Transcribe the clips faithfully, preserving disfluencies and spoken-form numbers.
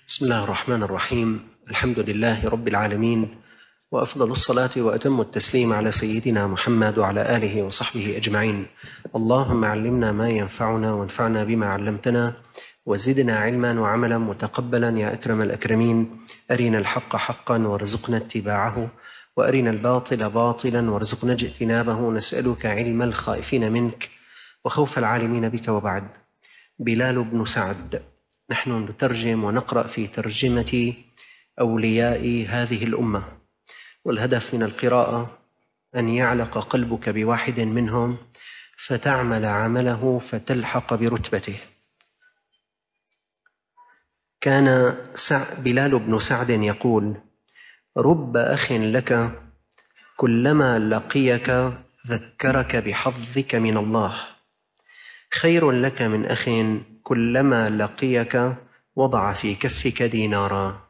بسم الله الرحمن الرحيم. الحمد لله رب العالمين، وأفضل الصلاة وأتم التسليم على سيدنا محمد وعلى آله وصحبه أجمعين. اللهم علمنا ما ينفعنا وانفعنا بما علمتنا وزدنا علما وعملا متقبلا يا أكرم الأكرمين. أرنا الحق حقا وارزقنا اتباعه، وأرنا الباطل باطلا وارزقنا اجتنابه. نسألك علم الخائفين منك وخوف العالمين بك. وبعد. بلال بن سعد. نحن نترجم ونقرأ في ترجمة أولياء هذه الأمة، والهدف من القراءة أن يعلق قلبك بواحد منهم فتعمل عمله فتلحق برتبته. كان بلال بن سعد يقول: رب أخ لك كلما لقيك ذكرك بحظك من الله، خير لك من أخ كلما لقيك وضع في كفك دينارا.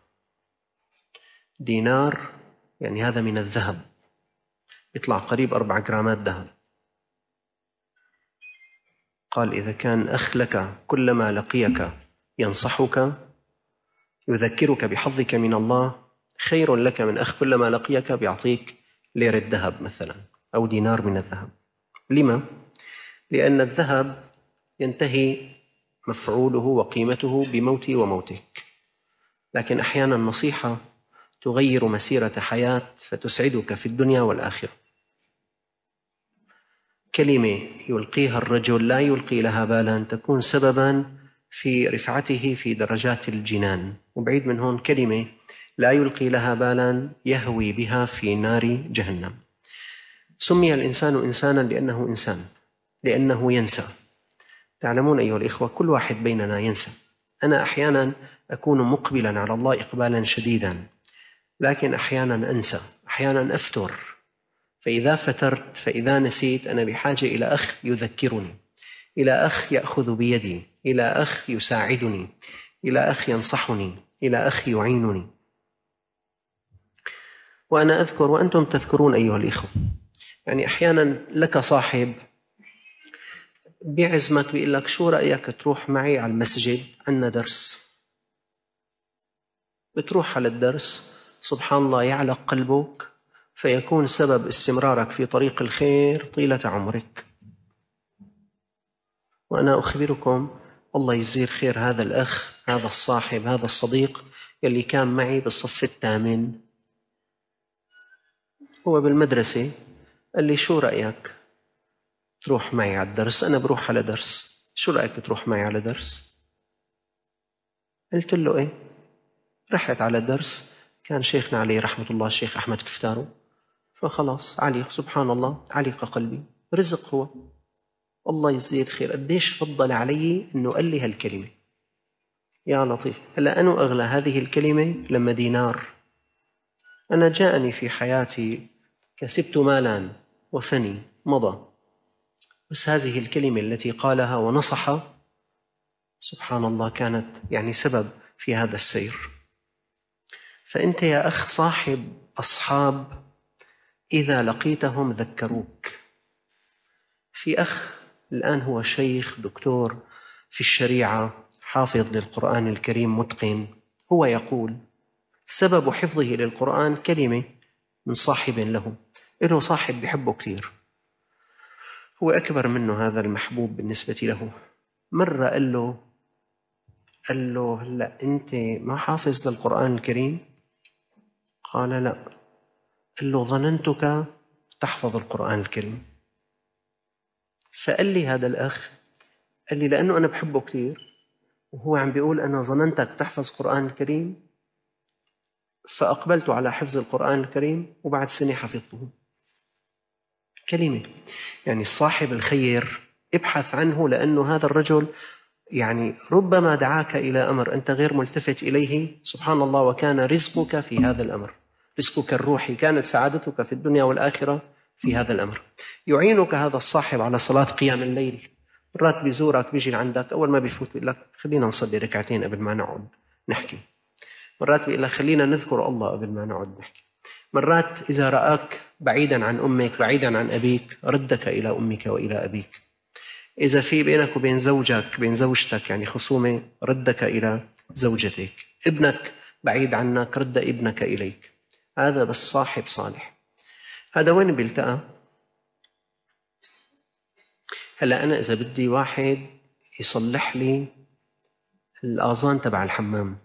دينار يعني هذا من الذهب، يطلع قريب أربع جرامات ذهب. قال: إذا كان أخ لك كلما لقيك ينصحك يذكرك بحظك من الله، خير لك من أخ كلما لقيك بيعطيك ليرة ذهب مثلا أو دينار من الذهب. لما؟ لأن الذهب ينتهي مفعوله وقيمته بموتي وموتك، لكن أحيانا النصيحة تغير مسيرة حياة فتسعدك في الدنيا والآخرة. كلمة يلقيها الرجل لا يلقي لها بالا تكون سببا في رفعته في درجات الجنان، وبعيد من هون كلمة لا يلقي لها بالا يهوي بها في نار جهنم. سمي الإنسان إنسانا لأنه إنسان، لأنه ينسى. تعلمون أيها الإخوة، كل واحد بيننا ينسى. أنا أحيانا أكون مقبلا على الله إقبالا شديدا، لكن أحيانا أنسى، أحيانا أفتر. فإذا فترت، فإذا نسيت، أنا بحاجة إلى أخ يذكرني، إلى أخ يأخذ بيدي، إلى أخ يساعدني، إلى أخ ينصحني، إلى أخ يعينني. وأنا أذكر وأنتم تذكرون أيها الإخوة، يعني أحيانا لك صاحب بيعزمك بيقول لك: شو رأيك تروح معي على المسجد، عنا درس. بتروح على الدرس، سبحان الله يعلق قلبك فيكون سبب استمرارك في طريق الخير طيلة عمرك. وأنا أخبركم، الله يجزيه خير هذا الأخ، هذا الصاحب، هذا الصديق يلي كان معي بالصف الثامن. هو بالمدرسة قال لي: شو رأيك تروح معي على الدرس؟ أنا بروح على درس، شو رأيك تروح معي على درس؟ قلت له: إيه. رحت على درس، كان شيخنا عليه رحمة الله الشيخ أحمد كفتارو، فخلاص عليق، سبحان الله، عليق قلبي. رزق هو، الله يزيد خير. قديش فضل علي أنه قال لي هالكلمة، يا لطيف. هلأ أنا أغلى هذه الكلمة لما دينار. أنا جاءني في حياتي كسبت مالا وفني مضى، بس هذه الكلمة التي قالها ونصح، سبحان الله، كانت يعني سبب في هذا السير. فأنت يا أخ صاحب أصحاب إذا لقيتهم ذكروك. في أخ الآن هو شيخ دكتور في الشريعة، حافظ للقرآن الكريم متقن، هو يقول سبب حفظه للقرآن كلمة من صاحب له، له صاحب بيحبه كثير، هو أكبر منه هذا المحبوب بالنسبة له. مرة قال له قال له هلأ أنت ما حافظ للقرآن الكريم؟ قال: لا. قال له: ظننتك تحفظ القرآن الكريم. فقال لي هذا الأخ، قال لي: لأنه أنا بحبه كثير وهو عم بيقول أنا ظننتك تحفظ القرآن الكريم، فأقبلت على حفظ القرآن الكريم وبعد سنة حفظته. كلمة يعني الصاحب الخير ابحث عنه، لأنه هذا الرجل يعني ربما دعاك إلى أمر أنت غير ملتفت إليه، سبحان الله، وكان رزقك في هذا الأمر، رزقك الروحي، كانت سعادتك في الدنيا والآخرة في هذا الأمر. يعينك هذا الصاحب على صلاة قيام الليل. مرات بيزورك، بيجي عندك، أول ما بيفوت بيقول لك: خلينا نصلي ركعتين قبل ما نقعد نحكي. مرات بيقول لك: خلينا نذكر الله قبل ما نقعد نحكي. مرات إذا رآك بعيدا عن أمك، بعيدا عن أبيك، ردك إلى أمك وإلى أبيك. إذا في بينك وبين زوجك، بين زوجتك يعني خصومة، ردك إلى زوجتك، ابنك بعيد عنك رد ابنك إليك. هذا بس صاحب صالح. هذا وين بيلتقى؟ هلأ أنا إذا بدي واحد يصلح لي الآذان تبع الحمام،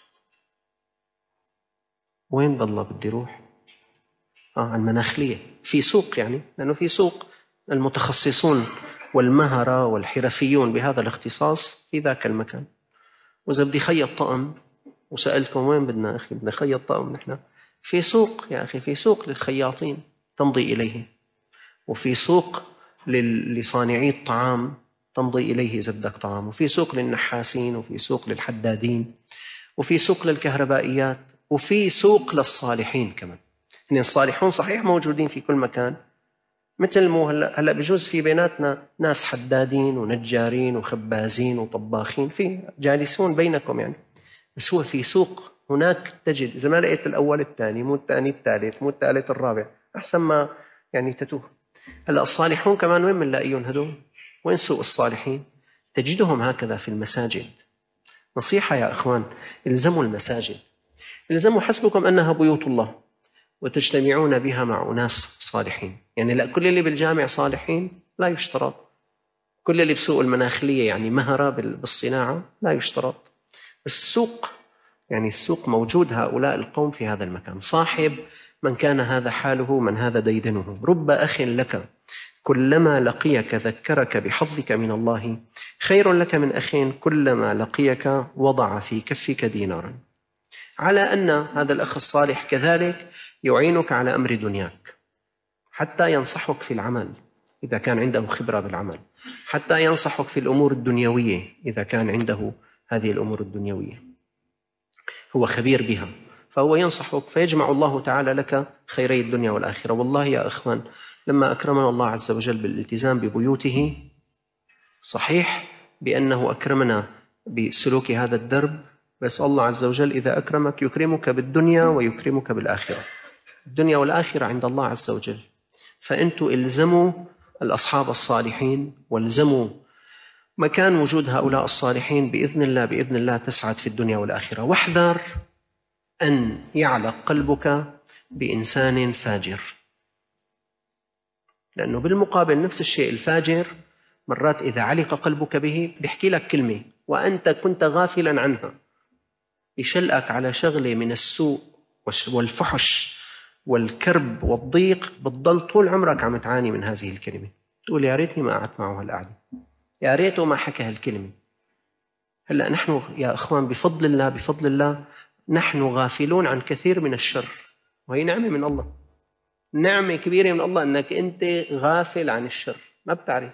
وين بالله بدي روح؟ آه على المناخلية، في سوق يعني، لأنه في سوق المتخصصون والمهرة والحرفيون بهذا الاختصاص في ذاك المكان. وإذا بدي خيط طقم وسألتكم وين بدنا أخي بدنا خيط طقم، نحن في سوق يا أخي، في سوق للخياطين تمضي إليه، وفي سوق لصانعي الطعام تمضي إليه إذا بدك طعام، وفي سوق للنحاسين، وفي سوق للحدادين، وفي سوق للكهربائيات، وفي سوق للصالحين كمان. يعني الصالحون صحيح موجودين في كل مكان، مثل مو هلا هلا بجوز في بيناتنا ناس حدادين ونجارين وخبازين وطباخين، في جالسون بينكم يعني، بس هو في سوق هناك تجد، إذا ما لقيت الأول الثاني، مو الثاني الثالث، مو الثالث الرابع، أحسن ما يعني تتوه. هلا الصالحون كمان وين بنلاقيهم هدول؟ وين سوق الصالحين؟ تجدهم هكذا في المساجد. نصيحة يا إخوان، الزموا المساجد، الزموا، حسبكم أنها بيوت الله وتجتمعون بها مع أناس صالحين. يعني لا كل اللي بالجامع صالحين لا يشترط، كل اللي بسوق المناخلية يعني مهرة بالصناعة لا يشترط. السوق يعني السوق موجود، هؤلاء القوم في هذا المكان. صاحب من كان هذا حاله من هذا ديدنه. رب أخ لك كلما لقيك ذكرك بحظك من الله، خير لك من أخ كلما لقيك وضع في كفك دينارا. على أن هذا الأخ الصالح كذلك يعينك على أمر دنياك، حتى ينصحك في العمل إذا كان عنده خبرة بالعمل، حتى ينصحك في الأمور الدنيوية إذا كان عنده هذه الأمور الدنيوية، هو خبير بها، فهو ينصحك، فيجمع الله تعالى لك خيري الدنيا والآخرة. والله يا أخوان، لما أكرمنا الله عز وجل بالالتزام ببيوته، صحيح بأنه أكرمنا بسلوك هذا الدرب، بس الله عز وجل إذا أكرمك يكرمك بالدنيا ويكرمك بالآخرة. الدنيا والآخرة عند الله عز وجل. فأنتوا إلزموا الأصحاب الصالحين، والزموا مكان وجود هؤلاء الصالحين، بإذن الله بإذن الله تسعد في الدنيا والآخرة. واحذر أن يعلق قلبك بإنسان فاجر، لأنه بالمقابل نفس الشيء الفاجر مرات إذا علق قلبك به بيحكي لك كلمة وأنت كنت غافلا عنها، يشلقك على شغلة من السوء والفحش والكرب والضيق، بتضل طول عمرك عم تعاني من هذه الكلمة، تقول يا ريتني ما قعدت معه هالقعدة، يا ريته ما حكى هالكلمة. هلأ نحن يا أخوان بفضل الله بفضل الله نحن غافلون عن كثير من الشر، وهي نعمة من الله، نعمة كبيرة من الله أنك أنت غافل عن الشر، ما بتعرف،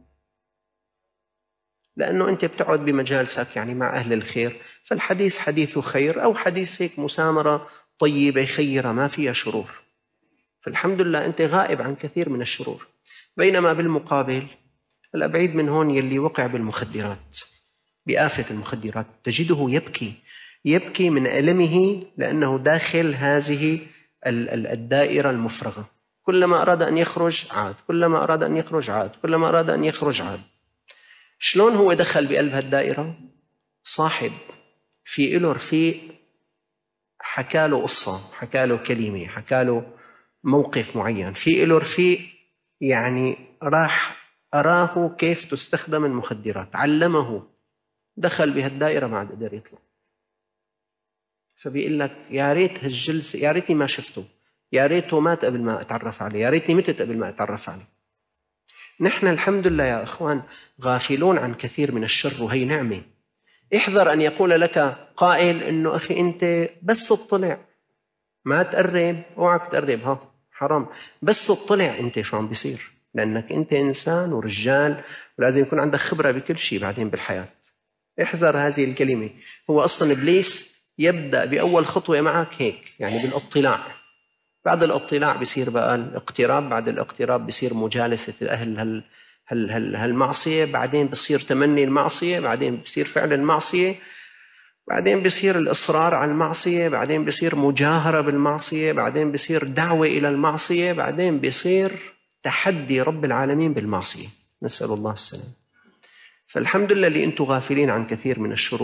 لأنه أنت بتقعد بمجالسك يعني مع أهل الخير، فالحديث حديث خير، أو حديث هيك مسامرة طيبة خيرة ما فيها شرور، فالحمد لله أنت غائب عن كثير من الشرور. بينما بالمقابل الأبعيد من هون يلي وقع بالمخدرات، بآفة المخدرات، تجده يبكي يبكي من ألمه، لأنه داخل هذه الدائرة المفرغة، كلما أراد أن يخرج عاد، كلما أراد أن يخرج عاد، كلما أراد أن يخرج عاد. شلون هو دخل بقلب هالدائرة؟ صاحب في إله رفيق حكى له قصة، حكى له كلمة، حكى له موقف معين، في إله رفيق يعني راح أراه كيف تستخدم المخدرات، علمه، دخل بهالدائرة ما عاد قدر يطلع. فبيقول لك يا ريت هالجلسة، يا ريتني ما شفته، يا ريته مات قبل ما أتعرف عليه، يا ريتني متت قبل ما أتعرف عليه. نحن الحمد لله يا أخوان غافلون عن كثير من الشر، وهي نعمة. احذر أن يقول لك قائل إنه أخي أنت بس تطلع ما تقرب، اوعك تقرب، ها حرام، بس تطلع أنت شو عم بيصير، لأنك أنت إنسان ورجال ولازم يكون عندك خبرة بكل شيء بعدين بالحياة. احذر هذه الكلمة. هو أصلا إبليس يبدأ بأول خطوة معك هيك، يعني بالاطلاع، بعد الاطلاع بيصير بقى الاقتراب، بعد الاقتراب بيصير مجالسة أهل هال هال هال هالمعصية، بعدين بيصير تمني المعصية، بعدين بيصير فعل المعصية، بعدين بيصير الإصرار على المعصية، بعدين بيصير مجاهرة بالمعصية، بعدين بيصير دعوة إلى المعصية، بعدين بيصير تحدي رب العالمين بالمعصية، نسأل الله السلام. فالحمد لله اللي أنتم غافلين عن كثير من الشرور،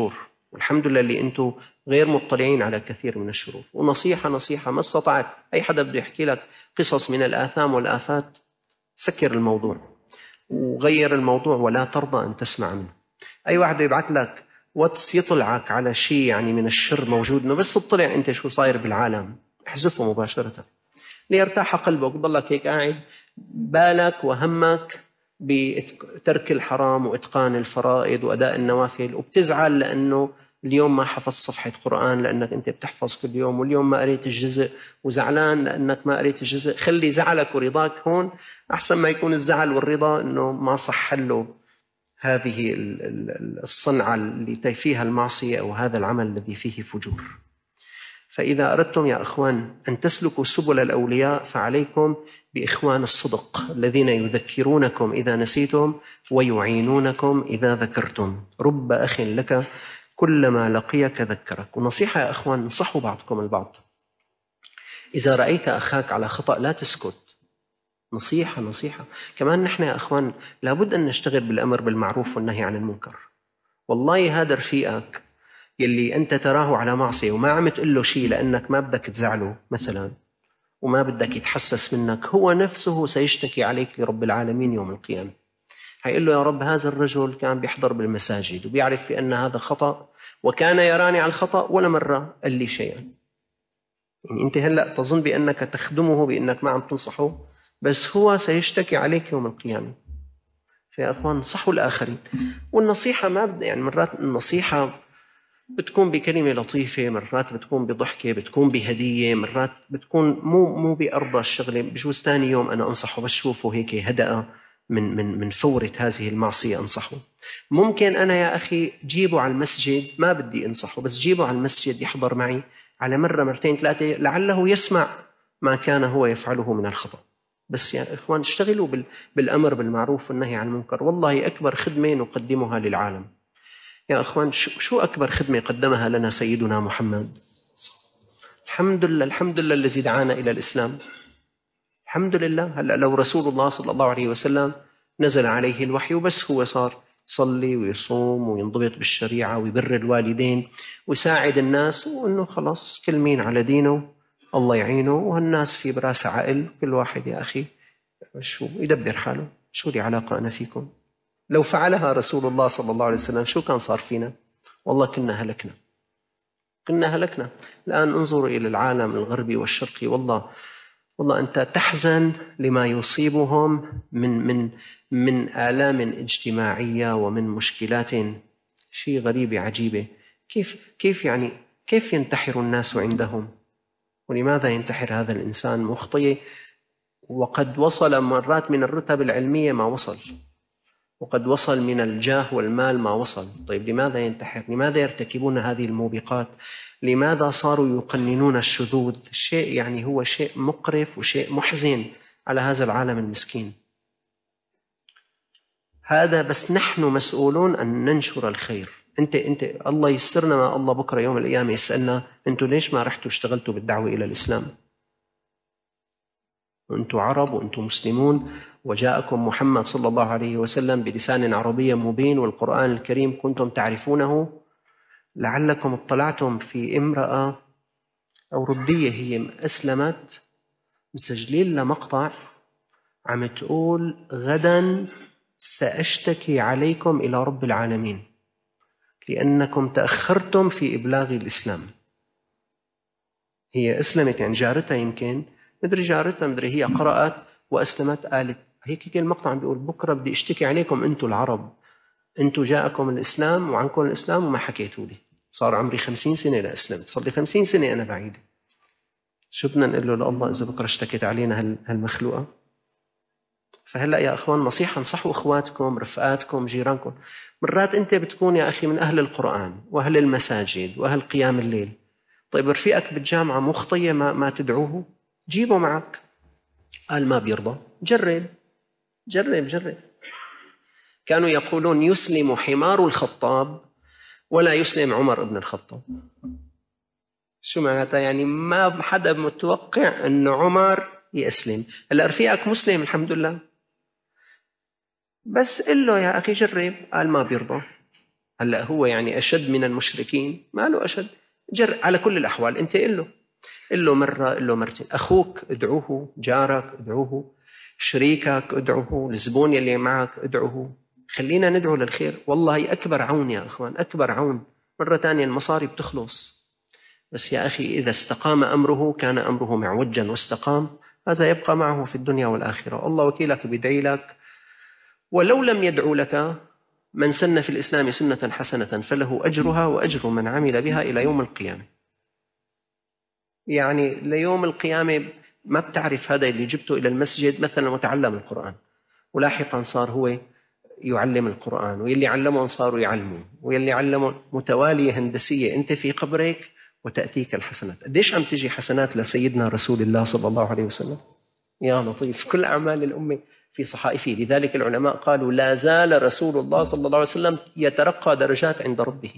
والحمد لله اللي أنتم غير مطلعين على كثير من الشروط. ونصيحة نصيحة ما استطعت أي حدا بده يحكي لك قصص من الآثام والآفات، سكر الموضوع وغير الموضوع ولا ترضى أن تسمع منه. أي واحد يبعث لك واتس يطلعك على شيء يعني من الشر موجود، إنه بس تطلع أنت شو صاير بالعالم احذفه مباشرة ليرتاح قلبك، ضلك هيك قاعد بالك وهمك بترك الحرام وإتقان الفرائض وأداء النوافل، وبتزعل لأنه اليوم ما حفظ صفحة قرآن لأنك أنت بتحفظ كل يوم، واليوم ما قريت الجزء وزعلان لأنك ما قريت الجزء. خلي زعلك ورضاك هون أحسن ما يكون الزعل والرضا أنه ما صح له هذه الصنعة اللي فيها المعصية أو هذا العمل الذي فيه فجور. فإذا أردتم يا أخوان أن تسلكوا سبل الأولياء فعليكم بإخوان الصدق الذين يذكرونكم إذا نسيتم ويعينونكم إذا ذكرتم. رب أخ لك كلما لقيك ذكرك. ونصيحة يا أخوان، نصحوا بعضكم البعض. إذا رأيت أخاك على خطأ لا تسكت، نصيحة نصيحة. كمان نحن يا أخوان لابد أن نشتغل بالأمر بالمعروف والنهي عن المنكر. والله هذا رفيقك يلي أنت تراه على معصية وما عم تقول له شيء لأنك ما بدك تزعله مثلا وما بدك يتحسس منك، هو نفسه سيشتكي عليك لرب العالمين يوم القيامة. هيقول له يا رب هذا الرجل كان بيحضر بالمساجد وبيعرف بأن هذا خطأ وكان يراني على الخطأ ولا مرة قال لي شيئا. يعني أنت هلأ تظن بأنك تخدمه بأنك ما عم تنصحه، بس هو سيشتكي عليك يوم القيامة. فيا أخوان نصحوا الآخرين. والنصيحة ما بدأ يعني مرات النصيحة بتكون بكلمة لطيفة، مرات بتكون بضحكة، بتكون بهدية، مرات بتكون مو مو بأرضى الشغلة. بجوز ثاني يوم أنا أنصحه بس شوفه هيك هدأ من من من فورة هذه المعصية أنصحه. ممكن أنا يا أخي جيبه على المسجد، ما بدي أنصحه بس جيبه على المسجد يحضر معي على مرة مرتين ثلاثة لعله يسمع ما كان هو يفعله من الخطأ. بس يا إخوان اشتغلوا بالأمر بالمعروف والنهي عن المنكر. والله أكبر خدمة نقدمها للعالم يا أخوان. شو أكبر خدمة قدمها لنا سيدنا محمد؟ الحمد لله الحمد لله الذي دعانا إلى الإسلام. الحمد لله. هلأ لو رسول الله صلى الله عليه وسلم نزل عليه الوحي وبس هو صار يصلي ويصوم وينضبط بالشريعة ويبر الوالدين ويساعد الناس، وإنه خلاص كل مين على دينه الله يعينه، وهالناس في براسة عقل، كل واحد يا أخي شو يدبر حاله. شو لي علاقة أنا فيكم؟ لو فعلها رسول الله صلى الله عليه وسلم شو كان صار فينا؟ والله كنا هلكنا كنا هلكنا. الآن انظروا إلى العالم الغربي والشرقي، والله والله أنت تحزن لما يصيبهم من من من آلام اجتماعية ومن مشكلات شيء غريبة عجيبة. كيف كيف يعني كيف ينتحر الناس عندهم؟ ولماذا ينتحر هذا الإنسان مخطئ وقد وصل مرات من الرتب العلمية ما وصل، وقد وصل من الجاه والمال ما وصل؟ طيب لماذا ينتحر؟ لماذا يرتكبون هذه الموبقات؟ لماذا صاروا يقننون الشذوذ؟ شيء يعني هو شيء مقرف وشيء محزن على هذا العالم المسكين. هذا بس نحن مسؤولون أن ننشر الخير. أنت أنت الله يسرنا ما الله بكرة يوم القيامة يسألنا أنتوا ليش ما رحتوا اشتغلتوا بالدعوة إلى الإسلام؟ وأنتم عرب وأنتم مسلمون وجاءكم محمد صلى الله عليه وسلم بلسان عربي مبين والقرآن الكريم كنتم تعرفونه. لعلكم اطلعتم في امرأة أوروبية هي أسلمت مسجلين لمقطع عم تقول غدا سأشتكي عليكم إلى رب العالمين لأنكم تأخرتم في إبلاغ الإسلام. هي أسلمت يعني جارتها يمكن مدري جارتها مدري هي قرأت وأسلمت قالت هيك هيك المقطع عم بيقول بكرة بدي اشتكي عليكم أنتوا العرب، أنتوا جاءكم الإسلام وعنكم الإسلام وما حكيتوا لي. صار عمري خمسين سنة لأسلمت، صار لي خمسين سنة أنا بعيدة. شو بدنا نقول له لله إذا بكرة اشتكيت علينا هالمخلوقة؟ فهلأ يا أخوان نصيحة، انصحوا أخواتكم رفقاتكم جيرانكم. مرات أنت بتكون يا أخي من أهل القرآن وأهل المساجد وأهل قيام الليل، طيب رفيقك بالجامعة مخطية ما, ما تدعوه؟ جيبه معك. قال ما بيرضى، جرب جرب جرب. كانوا يقولون يسلم حمار الخطاب ولا يسلم عمر ابن الخطاب. شو معناتها؟ يعني ما حدا متوقع أن عمر يسلم. هلا رفيقك مسلم الحمد لله، بس قل له يا أخي جرب. قال ما بيرضى. هلأ هو يعني أشد من المشركين؟ ما له أشد. جر على كل الأحوال أنت قل له قل له مرة، قل له مرتين. أخوك ادعوه، جارك ادعوه، شريكك ادعوه، الزبون يلي معك ادعوه. خلينا ندعو للخير. والله أكبر عون يا أخوان، أكبر عون. مرة تانية المصاري بتخلص، بس يا أخي إذا استقام أمره كان أمره معوجا واستقام، هذا يبقى معه في الدنيا والآخرة. الله وكيلك بيدعي لك، ولو لم يدعو لك، من سن في الإسلام سنة حسنة فله أجرها وأجر من عمل بها إلى يوم القيامة. يعني ليوم القيامة ما بتعرف هذا اللي جبته إلى المسجد مثلا وتعلم القرآن، ولاحقا صار هو يعلم القرآن، ويلي علمهم صاروا يعلموا، ويلي علمهم متوالية هندسية، أنت في قبرك وتأتيك الحسنات. قديش عم تجي حسنات لسيدنا رسول الله صلى الله عليه وسلم؟ يا لطيف، كل أعمال الأمة في صحائفه. لذلك العلماء قالوا لا زال رسول الله صلى الله عليه وسلم يترقى درجات عند ربه.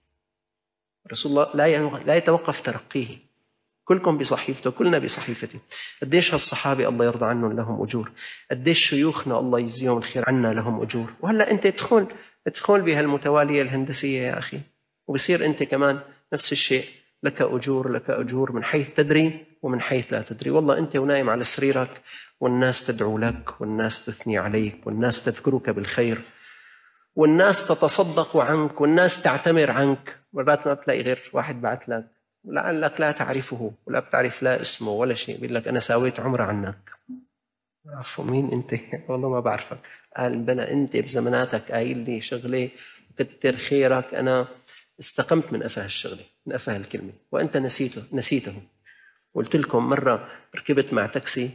رسول الله لا لا يتوقف ترقيه. كلكم بصحيفته، كلنا بصحيفته. قديش هالصحابة الله يرضى عنهم لهم أجور، قديش شيوخنا الله يجزيهم الخير عنا لهم أجور. وهلأ أنت ادخل ادخل بهالمتوالية الهندسية يا أخي، وبصير أنت كمان نفس الشيء، لك أجور، لك أجور من حيث تدري ومن حيث لا تدري. والله أنت ونايم على سريرك والناس تدعو لك، والناس تثني عليك، والناس تذكرك بالخير، والناس تتصدق عنك، والناس تعتمر عنك. مرات ما بتلاقي غير واحد بعت لك لعلك لا تعرفه ولا بتعرف لا اسمه ولا شيء، بيقول لك أنا ساويت عمرة عنك. عفوا مين أنت؟ والله ما بعرفك. قال بلا أنت بزماناتك قايل لي شغلة كتر خيرك، أنا استقمت من أفه الشغلة، من أفه الكلمة، وأنت نسيته نسيته. قلت لكم مرة ركبت مع تاكسي،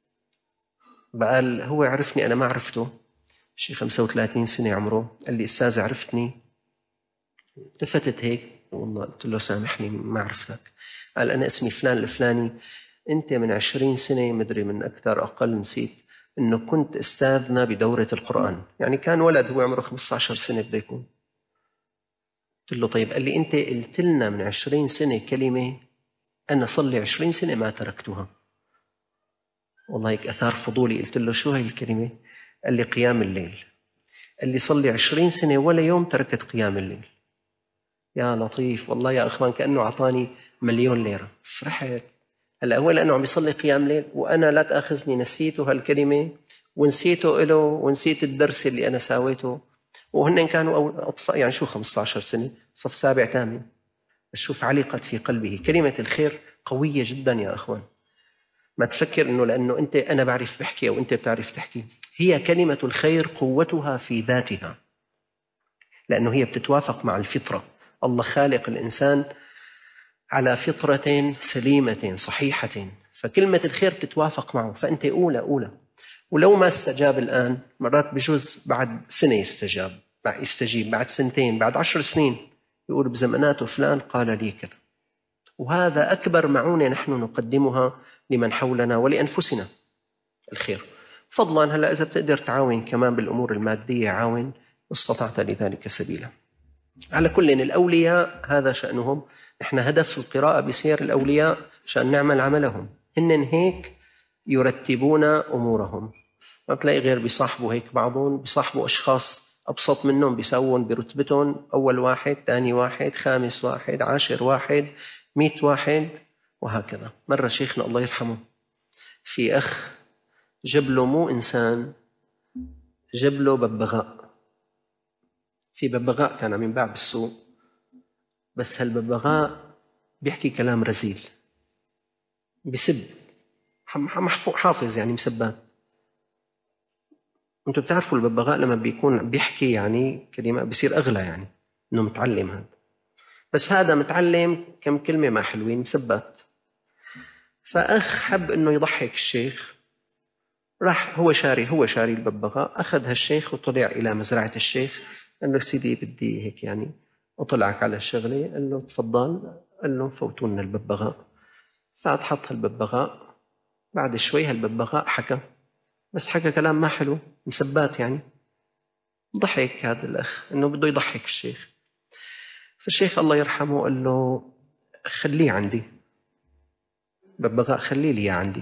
بقال هو عرفني أنا ما عرفته، شي خمسة وثلاثين سنة عمره. قال لي أستاذ عرفتني؟ التفتت هيك والله قلت له سامحني ما عرفتك. قال أنا اسمي فلان الفلاني، أنت من عشرين سنة مدري من أكثر أقل نسيت أنه كنت أستاذنا بدورة القرآن. يعني كان ولد هو عمره خمسة عشر سنة بده يكون. قلت له طيب. قال لي أنت قلت لنا من عشرين سنة كلمة أنا صار لي عشرين سنة ما تركتها. والله هيك أثار فضولي. قلت له شو هاي الكلمة؟ قال لي قيام الليل. قال لي صار لي عشرين سنة ولا يوم تركت قيام الليل. يا لطيف والله يا أخوان، كأنه أعطاني مليون ليرة. فرحت. هلا هو لأنه عم يصلي قيام ليل، وأنا لا تأخذني نسيته هالكلمة ونسيته إله ونسيت الدرس اللي أنا ساويته. وهن كانوا أطفال يعني شو خمسة عشر سنة، صف سابع ثامن. شوف علقت في قلبه كلمة الخير قوية جدا يا أخوان. ما تفكر إنه لأنه أنت أنا بعرف بحكي أو أنت بتعرف تحكي. هي كلمة الخير قوتها في ذاتها، لأنه هي بتتوافق مع الفطرة. الله خالق الإنسان على فطرة سليمة صحيحة، فكلمة الخير تتوافق معه. فأنت أولى أولى. ولو ما استجاب الآن، مرات بجوز بعد سنة يستجاب، بعد يستجيب بعد سنتين، بعد عشر سنين يقول بزماناته فلان قال لي كذا. وهذا أكبر معونة نحن نقدمها لمن حولنا ولأنفسنا، الخير. فضلا هلا إذا بتقدر تعاون كمان بالأمور المادية عاون، استطعت لذلك سبيلا. على كل الأولياء هذا شأنهم. نحن هدف القراءة بسير الأولياء شأن نعمل عملهم. هن هيك يرتبون أمورهم. ما بتلاقي غير بيصاحبوا هيك بعضهم، بيصاحبوا أشخاص أبسط منهم بيساوون برتبتهم، أول واحد، ثاني واحد، خامس واحد، عاشر واحد، مئة واحد، وهكذا. مرة شيخنا الله يرحمه في أخ جاب له مو إنسان، جاب له ببغاء. في ببغاء كان عم ينباع بالسوق، بس هالببغاء بيحكي كلام رزيل، بيسب، حافظ يعني مسبات. انتوا بتعرفوا الببغاء لما بيكون بيحكي يعني كلمة بيصير أغلى، يعني إنه متعلم هذا. بس هذا متعلم كم كلمة ما حلوين مسبات. فأخ حب إنه يضحك الشيخ، راح هو شاري هو شاري الببغاء، أخذ هالشيخ وطلع إلى مزرعة الشيخ. قال له سيدي بدي هيك يعني أطلعك على الشغلة. قال له تفضل. قال له فوتونا الببغاء. فأتحط هالببغاء. بعد شوي هالببغاء حكى، بس حكى كلام ما حلو مسبات يعني. ضحك هذا الأخ إنه بده يضحك الشيخ. فالشيخ الله يرحمه قال له خليه عندي ببغاء، خليه لي عندي.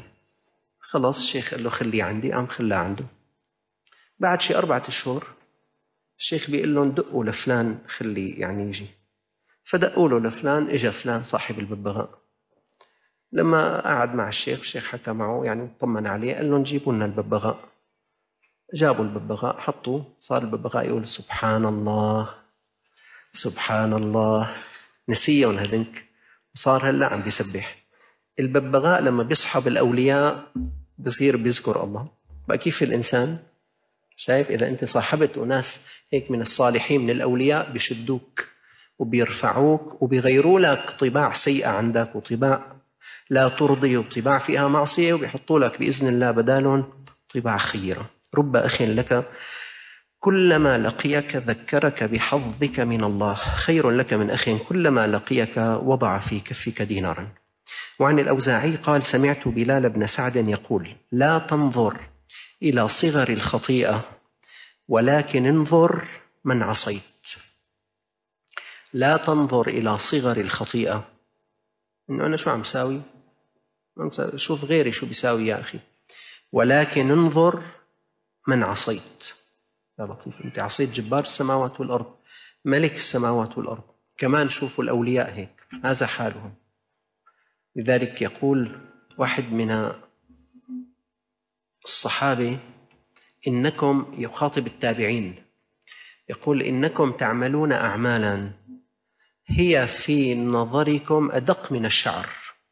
خلاص الشيخ قال له خليه عندي، قام خلاه عنده. بعد شي أربعة أشهر الشيخ بيقول لهم دقوا لفلان خلي يعني يجي، فدقوا له لفلان، إجا فلان صاحب الببغاء. لما قعد مع الشيخ، الشيخ حكى معه يعني طمن عليه، قال لهم جيبوا لنا الببغاء. جابوا الببغاء حطوه، صار الببغاء يقول سبحان الله سبحان الله، نسيهم هذنك وصار هلا عم بيسبح. الببغاء لما بيصحب الأولياء بصير بيذكر الله. بقى كيف الإنسان؟ شايف إذا أنت صاحبت ناس هيك من الصالحين من الأولياء بيشدوك وبيرفعوك وبيغيروا لك طباع سيئة عندك وطباع لا ترضي وطباع فيها معصية، وبيحطوا لك بإذن الله بدالهم طباع خيرة. رب أخ لك كلما لقيك ذكرك بحظك من الله، خير لك من أخ كلما لقيك وضع في كفك دينارا. وعن الأوزاعي قال سمعت بلال بن سعد يقول لا تنظر إلى صغر الخطيئة ولكن انظر من عصيت. لا تنظر إلى صغر الخطيئة، إنه أنا شو عم ساوي، شوف غيري شو بيساوي يا أخي، ولكن انظر من عصيت. يا لطيف، أنت عصيت جبار السماوات والأرض، ملك السماوات والأرض. كمان شوفوا الأولياء هيك، هذا حالهم. لذلك يقول واحد من الصحابة إنكم، يخاطب التابعين، يقول إنكم تعملون أعمالا هي في نظركم أدق من الشعر،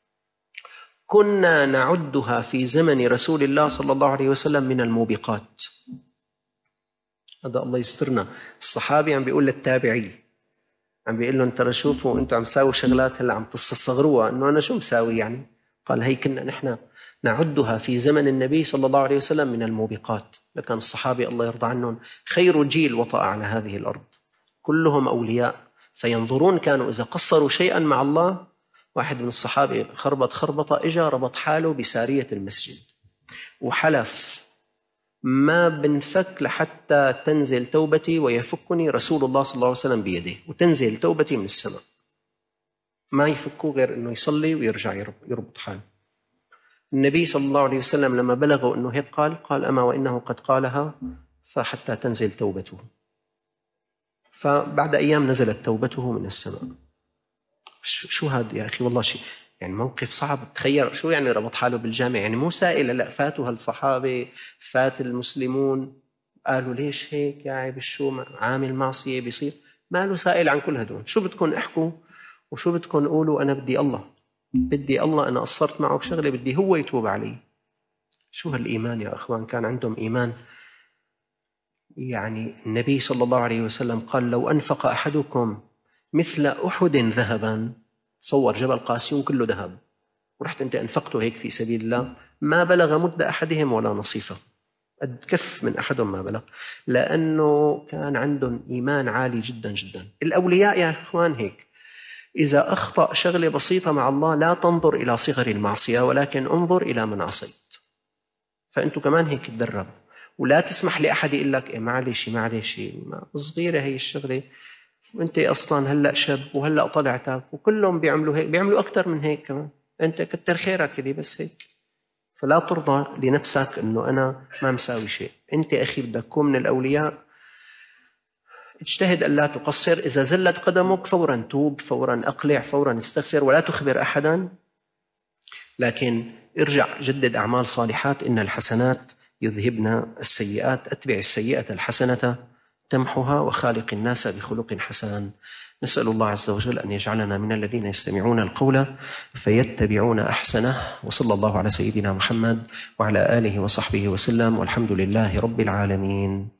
كنا نعدها في زمن رسول الله صلى الله عليه وسلم من الموبقات. هذا الله يسترنا. الصحابي عم بيقول للتابعي، عم بيقول لهم ترى شوفوا أنتم عم تساووا شغلات هلا عم تستصغروها، إنه أنا شو مساوي يعني. قال هي كنا نحن نعدها في زمن النبي صلى الله عليه وسلم من الموبقات. لكن الصحابة الله يرضى عنهم خير جيل وطأ على هذه الأرض، كلهم أولياء فينظرون. كانوا إذا قصروا شيئا مع الله، واحد من الصحابة خربط خربطة، إجا ربط حاله بسارية المسجد وحلف ما بنفك لحتى تنزل توبتي ويفكني رسول الله صلى الله عليه وسلم بيده، وتنزل توبتي من السماء. ما يفكوا غير أنه يصلي ويرجع يربط حاله. النبي صلى الله عليه وسلم لما بلغوا أنه هيك قال قال أما وإنه قد قالها فحتى تنزل توبته. فبعد أيام نزلت توبته من السماء. شو هذا يا أخي، والله شيء يعني موقف صعب. تخيل شو يعني ربط حاله بالجامع، يعني مو سائل، لا فاتوا هالصحابة، فات المسلمون، قالوا ليش هيك يا عيب الشو عامل معصية بيصير، ما له سائل عن كل هدول. شو بدكم احكوا وشو بدكم قولوا، أنا بدي الله، بدي الله، أنا قصرت معه بشغلة بدي هو يتوب علي. شو هالإيمان يا أخوان، كان عندهم إيمان. يعني النبي صلى الله عليه وسلم قال لو أنفق أحدكم مثل أحد ذهبا، صور جبل قاسيون كله ذهب، ورحت أنت أنفقته هيك في سبيل الله، ما بلغ مد أحدهم ولا نصيفه، قد كف من أحدهم ما بلغ، لأنه كان عندهم إيمان عالي جدا جدا. الأولياء يا أخوان هيك، إذا أخطأ شغلة بسيطة مع الله لا تنظر إلى صغر المعصية ولكن انظر إلى من عصيت. فأنتوا كمان هيك تدرب، ولا تسمح لأحد يقول لك إيه معلش معلش صغيرة هي الشغلة، وانت اصلا هلا شاب وهلا طلعتك، وكلهم بيعملوا هيك، بيعملوا اكثر من هيك كمان، انت كتر خيرك كذي بس هيك. فلا ترضى لنفسك انه انا ما مساوي شيء. انت اخي بدك تكون من الاولياء، اجتهد الا تقصر. اذا زلت قدمك فورا توب، فورا اقلع، فورا استغفر، ولا تخبر احدا، لكن ارجع جدد اعمال صالحات. ان الحسنات يذهبن السيئات، اتبع السيئة الحسنة تمحها وخالق الناس بخلق حسن. نسأل الله عز وجل أن يجعلنا من الذين يستمعون القول فيتبعون أحسنه. وصلى الله على سيدنا محمد وعلى آله وصحبه وسلم، والحمد لله رب العالمين.